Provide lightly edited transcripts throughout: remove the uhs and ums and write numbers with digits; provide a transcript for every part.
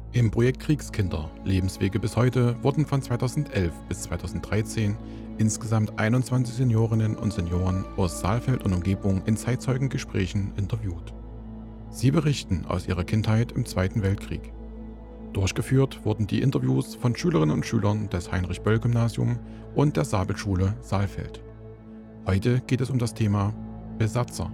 Im Projekt Kriegskinder – Lebenswege bis heute wurden von 2011 bis 2013 insgesamt 21 Seniorinnen und Senioren aus Saalfeld und Umgebung in Zeitzeugengesprächen interviewt. Sie berichten aus ihrer Kindheit im Zweiten Weltkrieg. Durchgeführt wurden die Interviews von Schülerinnen und Schülern des Heinrich-Böll-Gymnasium und der Sabelschule Saalfeld. Heute geht es um das Thema Besatzer.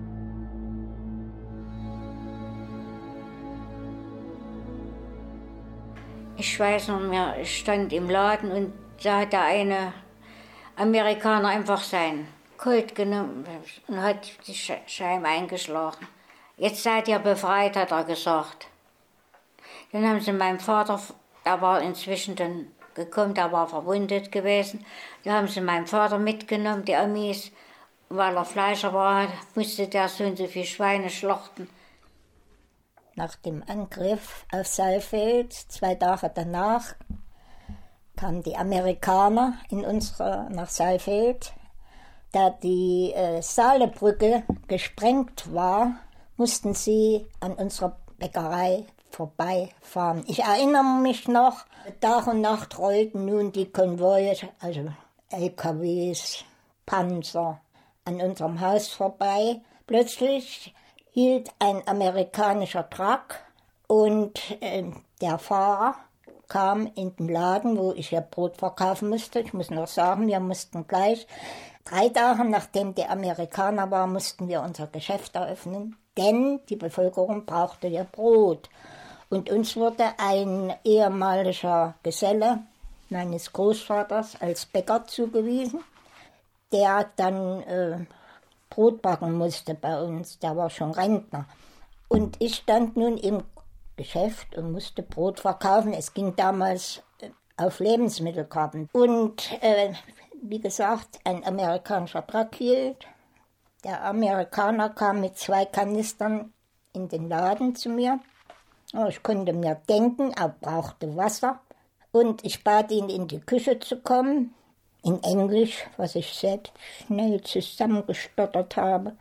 Ich weiß noch mehr, ich stand im Laden und da hat der eine Amerikaner einfach sein Colt genommen und hat die Scheibe eingeschlagen. Jetzt seid ihr befreit, hat er gesagt. Dann haben sie meinen Vater, der war inzwischen dann gekommen, der war verwundet gewesen. Da haben sie meinen Vater mitgenommen, die Amis, weil er Fleischer war, musste der so und so viel Schweine schlachten. Nach dem Angriff auf Saalfeld, 2 Tage danach, kamen die Amerikaner nach Saalfeld. Da die Saalebrücke gesprengt war, mussten sie an unserer Bäckerei vorbeifahren. Ich erinnere mich noch, Tag und Nacht rollten nun die Konvois, also LKWs, Panzer, an unserem Haus vorbei. Plötzlich hielt ein amerikanischer Truck und der Fahrer kam in den Laden, wo ich ja Brot verkaufen musste. Ich muss noch sagen, wir mussten gleich 3 Tage nachdem die Amerikaner waren, mussten wir unser Geschäft eröffnen, denn die Bevölkerung brauchte ja Brot. Und uns wurde ein ehemaliger Geselle meines Großvaters als Bäcker zugewiesen, der dann Brot backen musste bei uns, der war schon Rentner. Und ich stand nun im Geschäft und musste Brot verkaufen. Es ging damals auf Lebensmittelkarten. Und wie gesagt, ein amerikanischer Truck hielt. Der Amerikaner kam mit 2 Kanistern in den Laden zu mir. Ich konnte mir denken, er brauchte Wasser. Und ich bat ihn, in die Küche zu kommen. In Englisch, was ich selbst schnell zusammengestottert habe.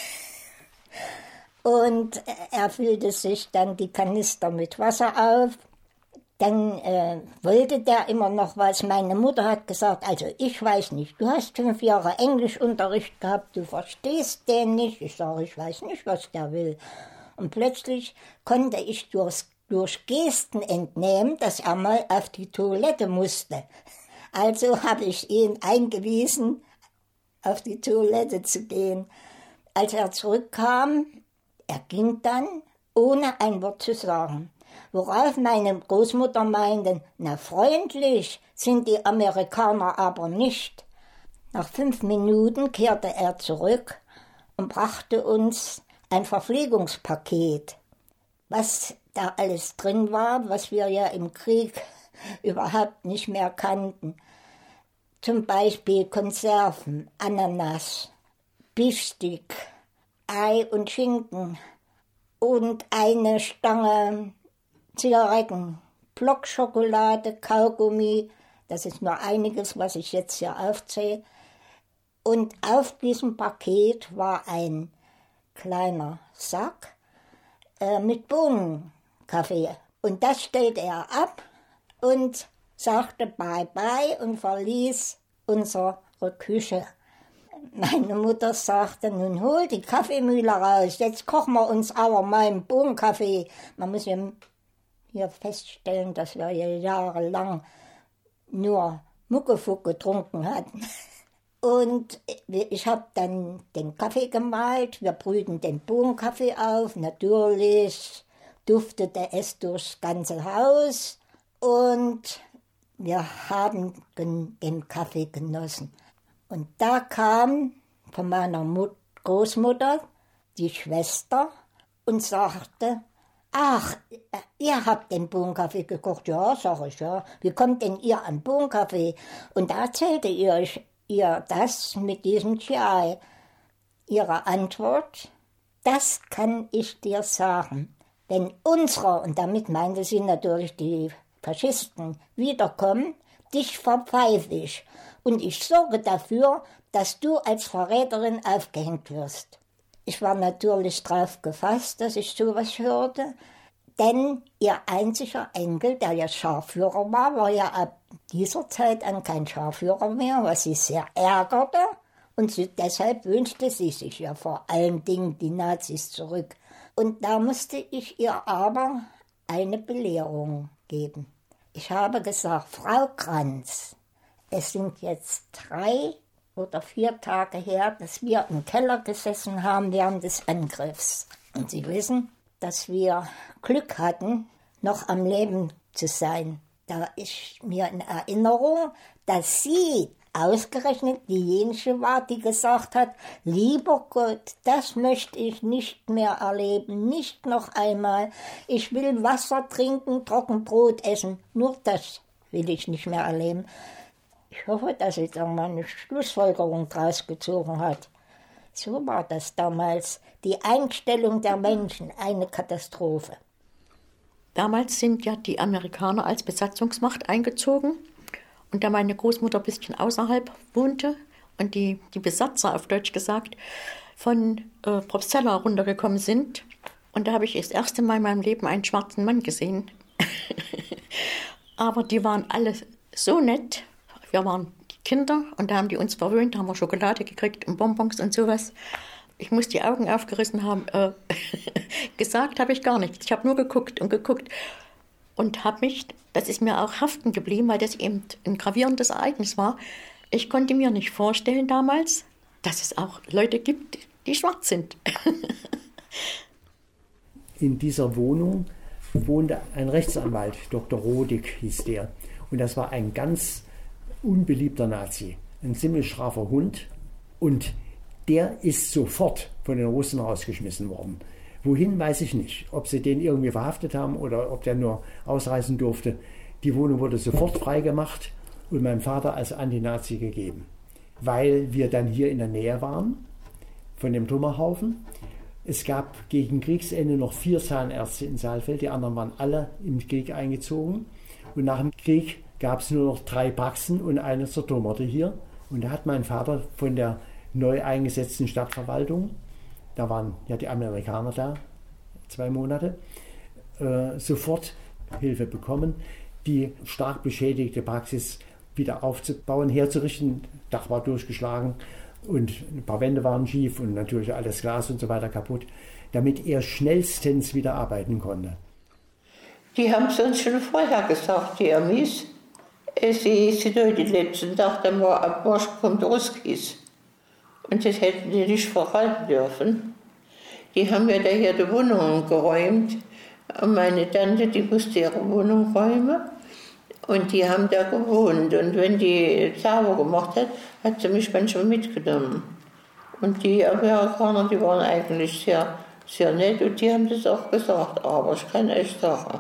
Und er füllte sich dann die Kanister mit Wasser auf. Dann wollte der immer noch was. Meine Mutter hat gesagt, also ich weiß nicht, du hast 5 Jahre Englischunterricht gehabt, du verstehst den nicht. Ich sage, ich weiß nicht, was der will. Und plötzlich konnte ich durch Gesten entnehmen, dass er mal auf die Toilette musste. Also habe ich ihn eingewiesen, auf die Toilette zu gehen. Als er zurückkam, er ging dann, ohne ein Wort zu sagen. Worauf meine Großmutter meinte, na freundlich sind die Amerikaner aber nicht. Nach 5 Minuten kehrte er zurück und brachte uns ein Verpflegungspaket. Was da alles drin war, was wir ja im Krieg überhaupt nicht mehr kannten. Zum Beispiel Konserven, Ananas, Beefsteak, Ei und Schinken und eine Stange Zigaretten, Blockschokolade, Kaugummi, das ist nur einiges, was ich jetzt hier aufzähle. Und auf diesem Paket war ein kleiner Sack mit Bohnenkaffee. Und das stellte er ab und sagte Bye-bye und verließ unsere Küche. Meine Mutter sagte, nun hol die Kaffeemühle raus, jetzt kochen wir uns aber mal einen Bohnenkaffee. Man muss ja hier feststellen, dass wir ja jahrelang nur Muckefuck getrunken hatten. Und ich habe dann den Kaffee gemalt, wir brühten den Bohnenkaffee auf, natürlich duftete es durchs ganze Haus und wir haben den Kaffee genossen. Und da kam von meiner Großmutter die Schwester und sagte, ach, ihr habt den Bohnenkaffee gekocht? Ja, sag ich, ja. Wie kommt denn ihr an Bohnenkaffee? Und da erzählte ihr das mit diesem Chai. Ihre Antwort, das kann ich dir sagen. Wenn unsere, und damit meinte sie natürlich die Faschisten, wiederkommen, dich verpfeife ich. Und ich sorge dafür, dass du als Verräterin aufgehängt wirst. Ich war natürlich drauf gefasst, dass ich sowas hörte. Denn ihr einziger Enkel, der ja Scharführer war ja ab dieser Zeit an kein Scharführer mehr, was sie sehr ärgerte. Und deshalb wünschte sie sich ja vor allen Dingen die Nazis zurück. Und da musste ich ihr aber eine Belehrung geben. Ich habe gesagt, Frau Kranz, es sind jetzt 3 oder 4 Tage her, dass wir im Keller gesessen haben während des Angriffs. Und Sie wissen, dass wir Glück hatten, noch am Leben zu sein. Da ist mir in Erinnerung, dass sie ausgerechnet diejenige war, die gesagt hat, lieber Gott, das möchte ich nicht mehr erleben, nicht noch einmal. Ich will Wasser trinken, Trockenbrot essen, nur das will ich nicht mehr erleben. Ich hoffe, dass sie da mal eine Schlussfolgerung draus gezogen hat. So war das damals. Die Einstellung der Menschen, eine Katastrophe. Damals sind ja die Amerikaner als Besatzungsmacht eingezogen. Und da meine Großmutter ein bisschen außerhalb wohnte und die Besatzer, auf Deutsch gesagt, von Probstzella runtergekommen sind. Und da habe ich das erste Mal in meinem Leben einen schwarzen Mann gesehen. Aber die waren alle so nett. Wir waren die Kinder und da haben die uns verwöhnt, da haben wir Schokolade gekriegt und Bonbons und sowas. Ich muss die Augen aufgerissen haben. Gesagt habe ich gar nichts. Ich habe nur geguckt und habe mich, das ist mir auch haften geblieben, weil das eben ein gravierendes Ereignis war. Ich konnte mir nicht vorstellen damals, dass es auch Leute gibt, die schwarz sind. In dieser Wohnung wohnte ein Rechtsanwalt, Dr. Rodig hieß der. Und das war ein ganz unbeliebter Nazi, ein ziemlich scharfer Hund. Und der ist sofort von den Russen rausgeschmissen worden. Wohin, weiß ich nicht. Ob sie den irgendwie verhaftet haben oder ob der nur ausreisen durfte. Die Wohnung wurde sofort freigemacht und meinem Vater als Antinazi gegeben. Weil wir dann hier in der Nähe waren, von dem Trümmerhaufen. Es gab gegen Kriegsende noch 4 Zahnärzte in Saalfeld, die anderen waren alle im Krieg eingezogen. Und nach dem Krieg gab es nur noch 3 Praxen und eine zertrümmerte hier. Und da hat mein Vater von der neu eingesetzten Stadtverwaltung, da waren ja die Amerikaner da, 2 Monate, sofort Hilfe bekommen, die stark beschädigte Praxis wieder aufzubauen, herzurichten. Dach war durchgeschlagen und ein paar Wände waren schief und natürlich alles Glas und so weiter kaputt, damit er schnellstens wieder arbeiten konnte. Die haben es uns schon vorher gesagt, die Amis. Sie sind heute den letzten Tag, dann war Abmarsch kommt Ruskis. Und das hätten die nicht verhalten dürfen. Die haben ja da hier die Wohnungen geräumt. Und meine Tante, die musste ihre Wohnung räumen. Und die haben da gewohnt. Und wenn die sauber gemacht hat, hat sie mich manchmal mitgenommen. Und die Amerikaner, die waren eigentlich sehr, sehr nett. Und die haben das auch gesagt. Aber ich kann euch sagen,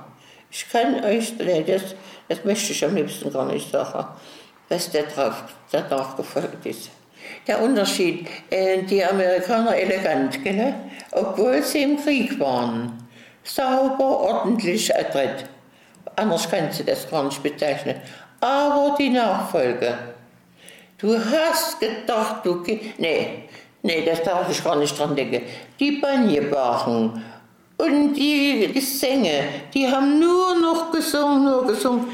das möchte ich am liebsten gar nicht sagen, was danach gefolgt ist. Der Unterschied, die Amerikaner elegant, gell? Obwohl sie im Krieg waren. Sauber, ordentlich, adrett. Anders kannst du das gar nicht bezeichnen. Aber die Nachfolge. Du hast gedacht, nee, das darf ich gar nicht dran denken. Die Banjebachen und die Gesänge, die haben nur noch gesungen,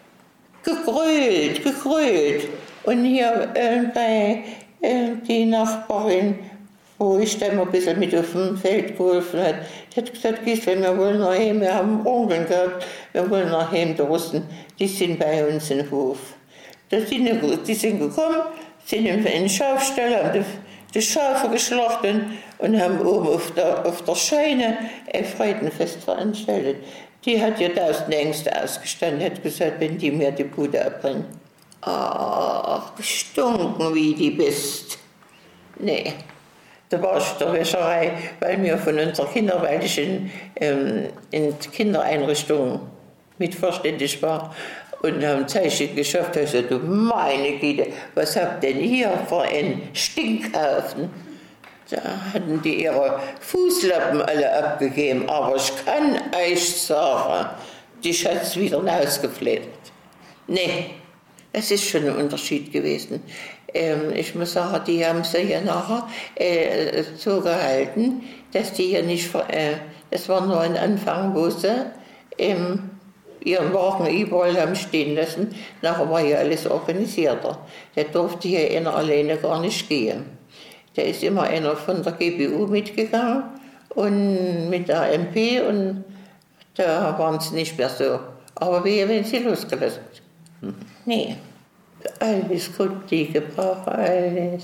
gegrölt. Und hier bei die Nachbarin, wo ich dann mal ein bisschen mit auf dem Feld geholfen habe, die hat gesagt, Gisela, wir wollen nach heim, wir haben Onkeln gehabt, wir wollen nach heim, die Russen, die sind bei uns im Hof. Die sind gekommen, sind in den Schafstall, haben die Schafe geschlachtet und haben oben auf der Scheune ein Freudenfest veranstaltet. Die hat ja 1000 Ängste ausgestanden, hat gesagt, wenn die mir die Bude abbringen. Ach, gestunken wie die bist. Nee, da war ich der Wäscherei, weil wir von unserer Kinder, weil ich in Kindereinrichtungen mitverständlich war und haben Zeichen geschafft, da sagte, du meine Güte, was habt denn ihr für einen Stinkhaufen? Da hatten die ihre Fußlappen alle abgegeben, aber ich kann euch sagen, die hat es wieder rausgeflattert. Nee. Es ist schon ein Unterschied gewesen. Ich muss sagen, die haben sie ja nachher so gehalten, dass die ja nicht Es war nur ein Anfang, wo sie ihren Wagen überall haben stehen lassen. Nachher war hier alles organisierter. Der durfte hier einer alleine gar nicht gehen. Da ist immer einer von der GBU mitgegangen und mit der MP und da waren sie nicht mehr so. Aber wie wenn sie losgelassen. Nee. Alles gut, die gebraucht, alles.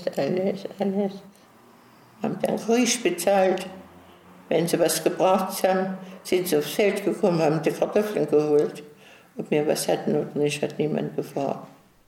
Haben dann ruhig bezahlt. Wenn sie was gebraucht haben, sind sie aufs Feld gekommen, haben die Kartoffeln geholt. Ob wir was hatten oder nicht, hat niemand gefragt.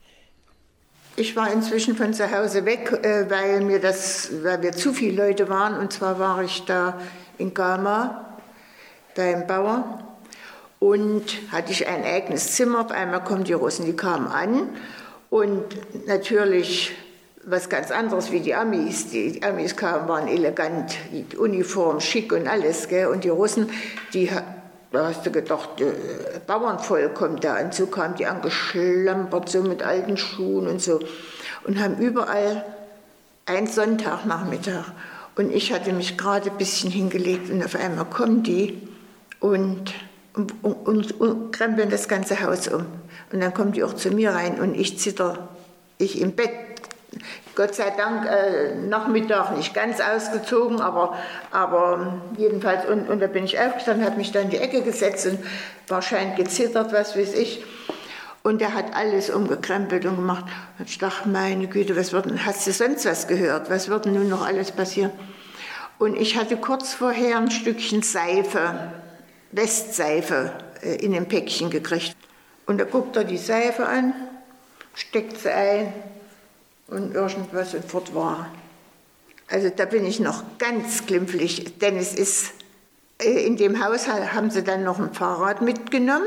Ich war inzwischen von zu Hause weg, weil wir zu viele Leute waren. Und zwar war ich da in Gama beim Bauer und hatte ich ein eigenes Zimmer. Auf einmal kommen die Russen, die kamen an und natürlich was ganz anderes wie die Amis. Die Amis kamen, waren elegant, die Uniform, schick und alles. Gell? Und die Russen, da hast du gedacht, Bauernvolk kommt da an. So kamen die angeschlampert, so mit alten Schuhen und so. Und haben überall einen Sonntagnachmittag. Und ich hatte mich gerade ein bisschen hingelegt und auf einmal kommen die und krempeln das ganze Haus um. Und dann kommen die auch zu mir rein und ich zitter, ich im Bett. Gott sei Dank Nachmittag nicht ganz ausgezogen, aber jedenfalls, und da bin ich aufgestanden, habe mich dann in die Ecke gesetzt und wahrscheinlich gezittert, was weiß ich. Und der hat alles umgekrempelt und gemacht. Und ich dachte, meine Güte, hast du sonst was gehört? Was wird denn nun noch alles passieren? Und ich hatte kurz vorher ein Stückchen Seife, Westseife, in ein Päckchen gekriegt. Und da guckt er die Seife an, steckt sie ein und irgendwas und fort war. Also da bin ich noch ganz glimpflich, denn es ist, in dem Haus haben sie dann noch ein Fahrrad mitgenommen.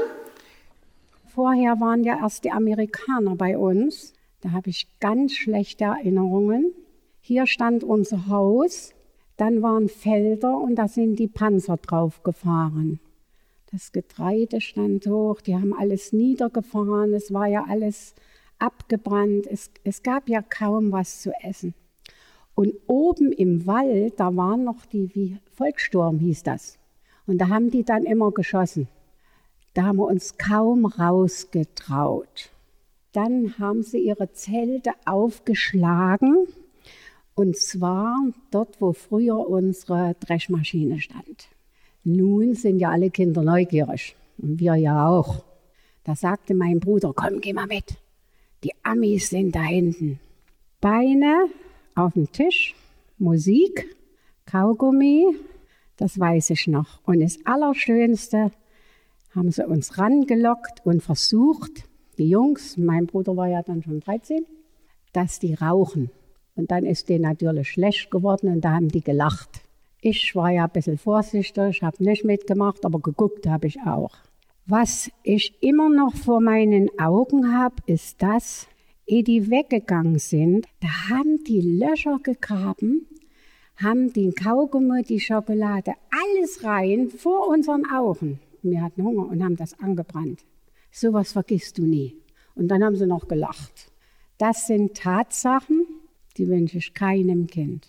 Vorher waren ja erst die Amerikaner bei uns. Da habe ich ganz schlechte Erinnerungen. Hier stand unser Haus, dann waren Felder und da sind die Panzer drauf gefahren. Das Getreide stand hoch, die haben alles niedergefahren, es war ja alles abgebrannt, es gab ja kaum was zu essen. Und oben im Wald, da waren noch wie Volkssturm hieß das. Und da haben die dann immer geschossen. Da haben wir uns kaum rausgetraut. Dann haben sie ihre Zelte aufgeschlagen. Und zwar dort, wo früher unsere Dreschmaschine stand. Nun sind ja alle Kinder neugierig. Und wir ja auch. Da sagte mein Bruder, komm, geh mal mit. Die Amis sind da hinten. Beine auf dem Tisch, Musik, Kaugummi, das weiß ich noch. Und das Allerschönste haben sie uns rangelockt und versucht, die Jungs, mein Bruder war ja dann schon 13, dass die rauchen. Und dann ist denen natürlich schlecht geworden und da haben die gelacht. Ich war ja ein bisschen vorsichtig, habe nicht mitgemacht, aber geguckt habe ich auch. Was ich immer noch vor meinen Augen habe, ist das, ehe die weggegangen sind, da haben die Löcher gegraben, haben den Kaugummi, die Schokolade, alles rein vor unseren Augen. Wir hatten Hunger und haben das angebrannt. Sowas vergisst du nie. Und dann haben sie noch gelacht. Das sind Tatsachen, die wünsche ich keinem Kind.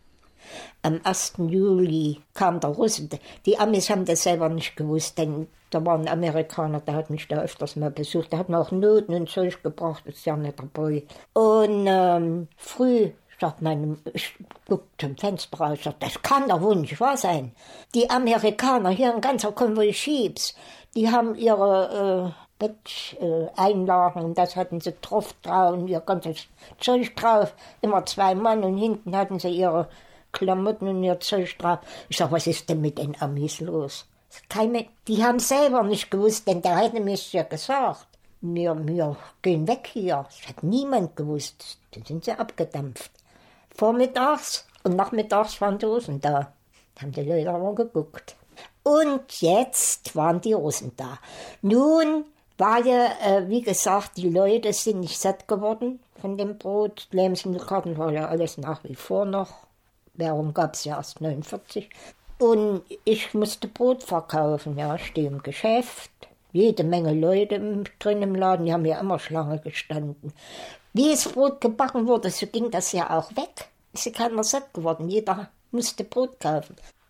Am 1. Juli kam der Russe. Die Amis haben das selber nicht gewusst, denn da war ein Amerikaner, der hat mich da öfters mal besucht. Der hat mir auch Noten und Zeug gebracht, ist ja nicht dabei. Und früh, ich guckte zum Fenster raus, das kann doch wohl nicht wahr sein. Die Amerikaner, hier ein ganzer Konvoi Jeeps, die haben ihre Betteinlagen und das hatten sie drauf und ihr ganzes Zeug drauf. Immer 2 Mann und hinten hatten sie ihre Klamotten und ihr Zeug drauf. Ich sag, was ist denn mit den Amis los? Die haben selber nicht gewusst, denn der hätte mir ja gesagt. Wir gehen weg hier. Das hat niemand gewusst. Dann sind sie abgedampft. Vormittags und nachmittags waren die Russen da. Da haben die Leute aber geguckt. Und jetzt waren die Russen da. Nun war ja, wie gesagt, die Leute sind nicht satt geworden von dem Brot. Lebensmittelkarten war ja alles nach wie vor noch. Warum gab es ja erst 49. Und ich musste Brot verkaufen, ja, stehe im Geschäft. Jede Menge Leute drin im Laden, die haben ja immer Schlange gestanden. Wie das Brot gebacken wurde, so ging das ja auch weg. Ist ja keiner satt geworden, jeder musste Brot kaufen.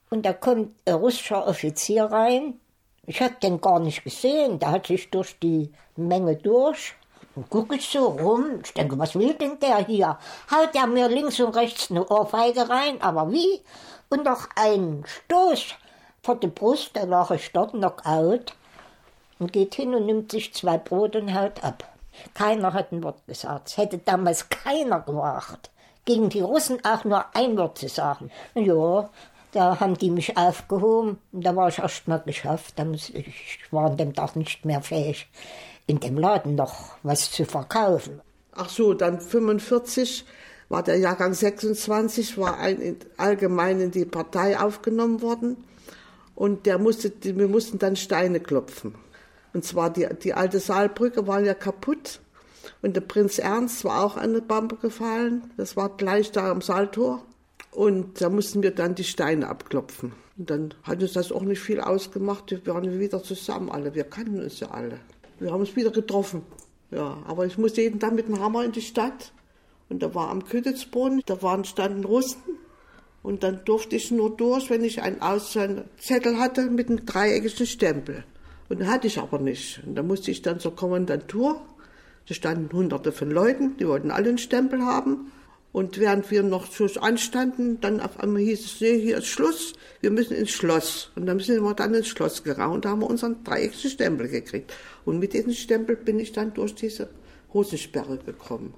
Und da kommt ein russischer Offizier rein. Ich habe den gar nicht gesehen. Der hat sich durch die Menge durch. Und gucke ich so rum. Ich denke, was will denn der hier? Haut der mir links und rechts eine Ohrfeige rein. Aber wie? Und noch ein Stoß vor die Brust. Da lag ich dort, Knockout. Und geht hin und nimmt sich 2 Brot und haut ab. Keiner hat ein Wort gesagt. Es hätte damals keiner gemacht. Gegen die Russen auch nur ein Wort zu sagen. Ja, da haben die mich aufgehoben. Und da war ich erst mal geschafft. Ich war an dem Tag nicht mehr fähig, in dem Laden noch was zu verkaufen. Ach so, dann 1945 war der Jahrgang 26, war allgemein in die Partei aufgenommen worden. Und wir mussten dann Steine klopfen. Und zwar die alte Saalbrücke war ja kaputt. Und der Prinz Ernst war auch an eine Bombe gefallen. Das war gleich da am Saaltor. Und da mussten wir dann die Steine abklopfen. Und dann hat uns das auch nicht viel ausgemacht. Wir waren wieder zusammen alle. Wir kannten uns ja alle. Wir haben uns wieder getroffen. Ja, aber ich musste jeden Tag mit dem Hammer in die Stadt. Und da war am Kütitzbrunnen, standen Russen. Und dann durfte ich nur durch, wenn ich einen Zettel hatte mit einem dreieckigen Stempel. Und den hatte ich aber nicht. Und da musste ich dann zur Kommandantur. Da standen Hunderte von Leuten, die wollten alle einen Stempel haben. Und während wir noch so anstanden, dann auf einmal hieß es, nee, hier ist Schluss, wir müssen ins Schloss. Und dann sind wir dann ins Schloss gegangen und da haben wir unseren dreieckigen Stempel gekriegt. Und mit diesem Stempel bin ich dann durch diese Hosensperre gekommen.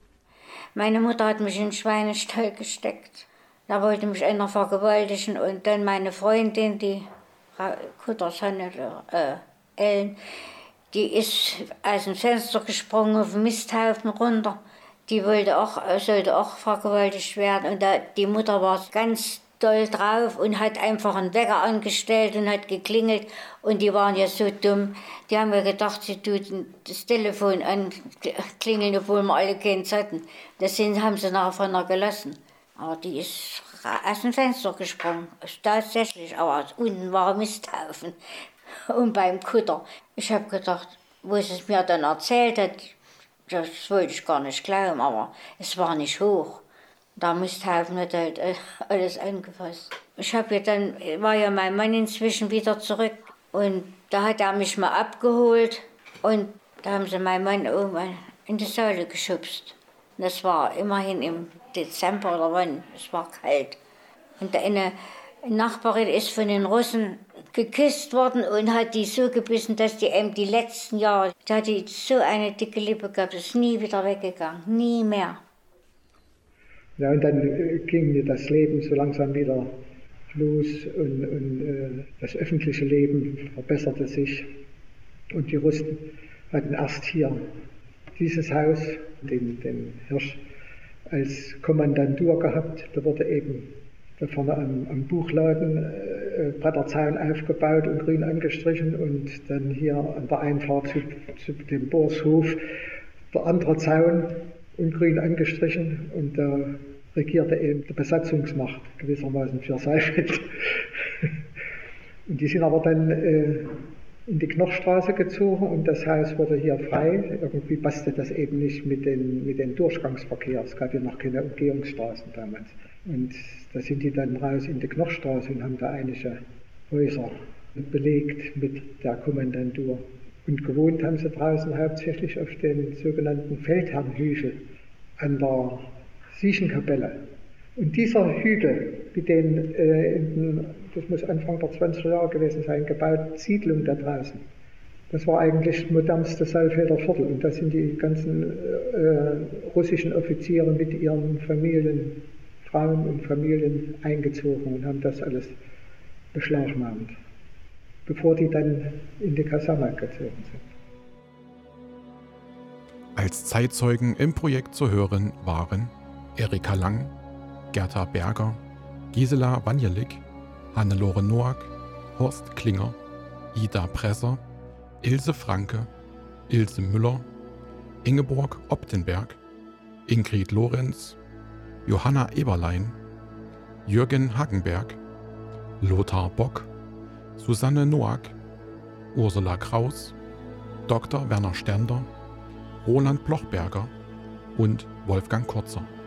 Meine Mutter hat mich in den Schweinestall gesteckt. Da wollte mich einer vergewaltigen und dann meine Freundin, die Kuttershonne, Ellen, die ist aus dem Fenster gesprungen auf den Misthaufen runter. Die sollte auch vergewaltigt werden. Und die Mutter war ganz doll drauf und hat einfach einen Wecker angestellt und hat geklingelt. Und die waren ja so dumm. Die haben ja gedacht, sie tut das Telefon anklingeln, obwohl wir alle keins hatten. Deswegen haben sie nachher von ihr gelassen. Aber die ist aus dem Fenster gesprungen. Tatsächlich, aber unten war ein Misthaufen. Und beim Kutter. Ich habe gedacht, wo sie es mir dann erzählt hat, das wollte ich gar nicht glauben, aber es war nicht hoch. Der Misthaufen hat halt alles angefasst. War ja mein Mann inzwischen wieder zurück und da hat er mich mal abgeholt und da haben sie meinen Mann irgendwann in die Säule geschubst. Das war immerhin im Dezember oder wann, es war kalt. Und eine Nachbarin ist von den Russen geküsst worden und hat die so gebissen, dass die letzten Jahre, da hat die so eine dicke Lippe gehabt, ist nie wieder weggegangen, nie mehr. Ja, und dann ging mir das Leben so langsam wieder los und das öffentliche Leben verbesserte sich. Und die Russen hatten erst hier dieses Haus, den Hirsch, als Kommandantur gehabt. Da wurde eben da vorne am Buchladen Bretterzaun aufgebaut und grün angestrichen und dann hier an der Einfahrt zu dem Borshof der andere Zaun und grün angestrichen und da regierte eben die Besatzungsmacht gewissermaßen für Saalfeld. Und die sind aber dann in die Knochstraße gezogen und das Haus wurde hier frei. Irgendwie passte das eben nicht mit den Durchgangsverkehr. Es gab ja noch keine Umgehungsstraßen damals. Und da sind die dann raus in die Knochstraße und haben da einige Häuser belegt mit der Kommandantur. Und gewohnt haben sie draußen hauptsächlich auf den sogenannten Feldherrnhügel an der Siechenkapelle. Und dieser Hügel, mit den, das muss Anfang der 20er Jahre gewesen sein, gebauten Siedlung da draußen, das war eigentlich das modernste Saalfelder Viertel. Und da sind die ganzen russischen Offiziere mit ihren Familien, Frauen und Familien eingezogen und haben das alles beschlagnahmt, bevor die dann in die Kaserne gezogen sind. Als Zeitzeugen im Projekt zu hören waren Erika Lang, Gerta Berger, Gisela Wanjelik, Hannelore Noack, Horst Klinger, Ida Presser, Ilse Franke, Ilse Müller, Ingeborg Optenberg, Ingrid Lorenz, Johanna Eberlein, Jürgen Hagenberg, Lothar Bock, Susanne Noack, Ursula Kraus, Dr. Werner Sternder, Roland Blochberger und Wolfgang Kurzer.